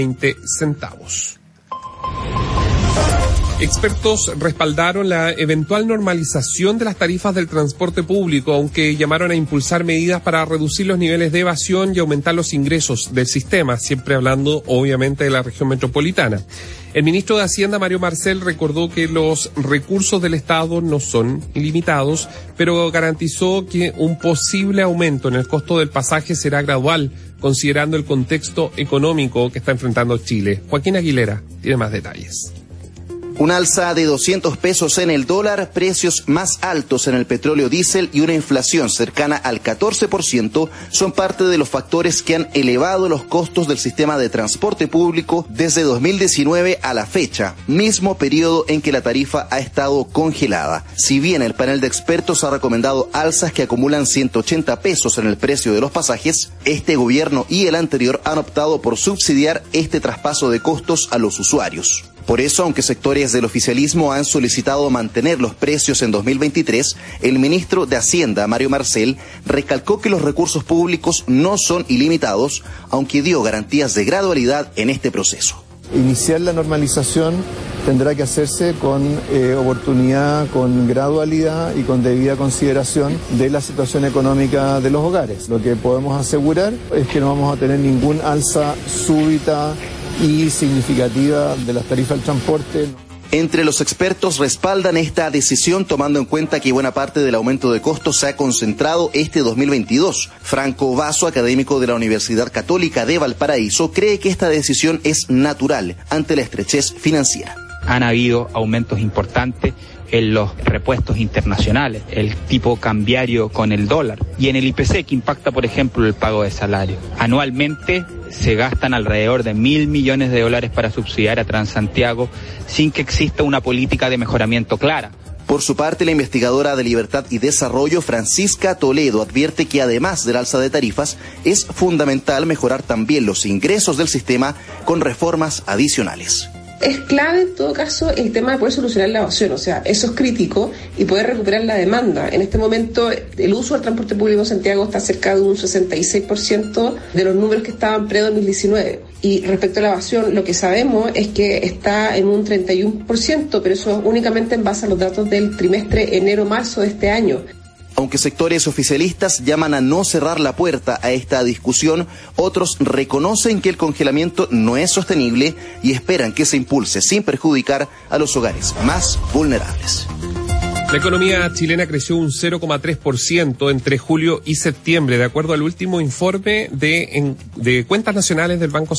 20 centavos. Expertos respaldaron la eventual normalización de las tarifas del transporte público, aunque llamaron a impulsar medidas para reducir los niveles de evasión y aumentar los ingresos del sistema, siempre hablando obviamente de la región metropolitana. El ministro de Hacienda, Mario Marcel, recordó que los recursos del Estado no son ilimitados, pero garantizó que un posible aumento en el costo del pasaje será gradual, considerando el contexto económico que está enfrentando Chile. Joaquín Aguilera tiene más detalles. Un alza de 200 pesos en el dólar, precios más altos en el petróleo diésel y una inflación cercana al 14% son parte de los factores que han elevado los costos del sistema de transporte público desde 2019 a la fecha, mismo periodo en que la tarifa ha estado congelada. Si bien el panel de expertos ha recomendado alzas que acumulan 180 pesos en el precio de los pasajes, este gobierno y el anterior han optado por subsidiar este traspaso de costos a los usuarios. Por eso, aunque sectores del oficialismo han solicitado mantener los precios en 2023, el ministro de Hacienda, Mario Marcel, recalcó que los recursos públicos no son ilimitados, aunque dio garantías de gradualidad en este proceso. Iniciar la normalización tendrá que hacerse con oportunidad, con gradualidad y con debida consideración de la situación económica de los hogares. Lo que podemos asegurar es que no vamos a tener ningún alza súbita y significativa de las tarifas del transporte. Entre los expertos respaldan esta decisión tomando en cuenta que buena parte del aumento de costos se ha concentrado este 2022. Franco Vaso, académico de la Universidad Católica de Valparaíso, cree que esta decisión es natural ante la estrechez financiera. Han habido aumentos importantes en los repuestos internacionales, el tipo cambiario con el dólar y en el IPC que impacta, por ejemplo, el pago de salario. Anualmente se gastan alrededor de $1.000 millones para subsidiar a Transantiago sin que exista una política de mejoramiento clara. Por su parte, la investigadora de Libertad y Desarrollo, Francisca Toledo, advierte que además del alza de tarifas, es fundamental mejorar también los ingresos del sistema con reformas adicionales. Es clave en todo caso el tema de poder solucionar la evasión, o sea, eso es crítico y poder recuperar la demanda. En este momento el uso del transporte público en Santiago está cerca de un 66% de los números que estaban pre-2019. Y respecto a la evasión, lo que sabemos es que está en un 31%, pero eso únicamente en base a los datos del trimestre enero-marzo de este año. Aunque sectores oficialistas llaman a no cerrar la puerta a esta discusión, otros reconocen que el congelamiento no es sostenible y esperan que se impulse sin perjudicar a los hogares más vulnerables. La economía chilena creció un 0,3% entre julio y septiembre, de acuerdo al último informe de cuentas nacionales del Banco Central.